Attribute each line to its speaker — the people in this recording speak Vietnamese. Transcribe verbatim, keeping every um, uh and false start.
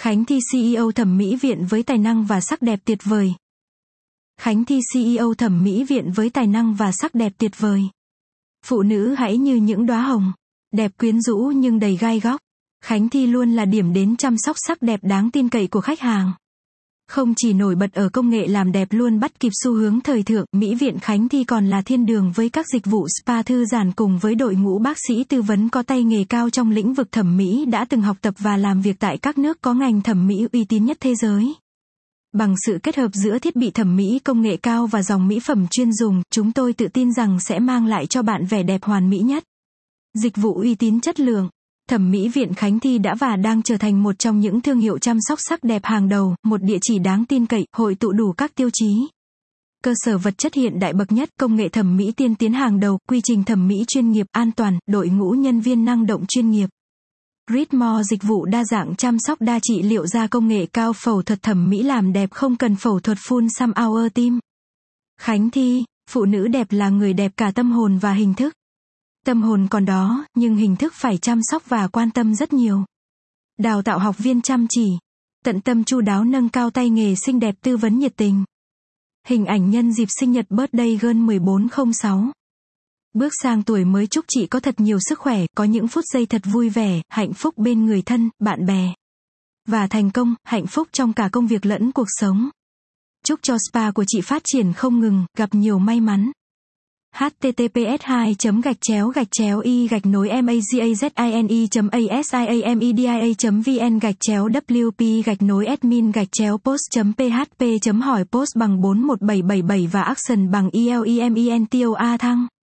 Speaker 1: Khánh Thi xê e ô thẩm mỹ viện với tài năng và sắc đẹp tuyệt vời. Khánh Thi xê e ô thẩm mỹ viện với tài năng và sắc đẹp tuyệt vời. Phụ nữ hãy như những đóa hồng, đẹp quyến rũ nhưng đầy gai góc. Khánh Thi luôn là điểm đến chăm sóc sắc đẹp đáng tin cậy của khách hàng. Không chỉ nổi bật ở công nghệ làm đẹp luôn bắt kịp xu hướng thời thượng, Mỹ viện Khánh Thi còn là thiên đường với các dịch vụ spa thư giãn cùng với đội ngũ bác sĩ tư vấn có tay nghề cao trong lĩnh vực thẩm mỹ đã từng học tập và làm việc tại các nước có ngành thẩm mỹ uy tín nhất thế giới. Bằng sự kết hợp giữa thiết bị thẩm mỹ công nghệ cao và dòng mỹ phẩm chuyên dùng, chúng tôi tự tin rằng sẽ mang lại cho bạn vẻ đẹp hoàn mỹ nhất. Dịch vụ uy tín chất lượng. Thẩm mỹ viện Khánh Thi đã và đang trở thành một trong những thương hiệu chăm sóc sắc đẹp hàng đầu, một địa chỉ đáng tin cậy, hội tụ đủ các tiêu chí. Cơ sở vật chất hiện đại bậc nhất, công nghệ thẩm mỹ tiên tiến hàng đầu, quy trình thẩm mỹ chuyên nghiệp, an toàn, đội ngũ nhân viên năng động chuyên nghiệp. Ritmore dịch vụ đa dạng chăm sóc đa trị liệu da công nghệ cao, phẫu thuật thẩm mỹ làm đẹp không cần phẫu thuật full some hour team. Khánh Thi, phụ nữ đẹp là người đẹp cả tâm hồn và hình thức. Tâm hồn còn đó, nhưng hình thức phải chăm sóc và quan tâm rất nhiều. Đào tạo học viên chăm chỉ, tận tâm chu đáo nâng cao tay nghề xinh đẹp tư vấn nhiệt tình. Hình ảnh nhân dịp sinh nhật birthday girl một bốn không sáu. Bước sang tuổi mới chúc chị có thật nhiều sức khỏe, có những phút giây thật vui vẻ, hạnh phúc bên người thân, bạn bè. Và thành công, hạnh phúc trong cả công việc lẫn cuộc sống. Chúc cho spa của chị phát triển không ngừng, gặp nhiều may mắn. h t t p s hai gạch chéo gạch chéo y gạch nối magazine chấm asiamedia chấm vn gạch chéo wp gạch nối admin gạch chéo post chấm php chấm hỏi post bằng bốn một bảy bảy bảy và action bằng elementor thăng.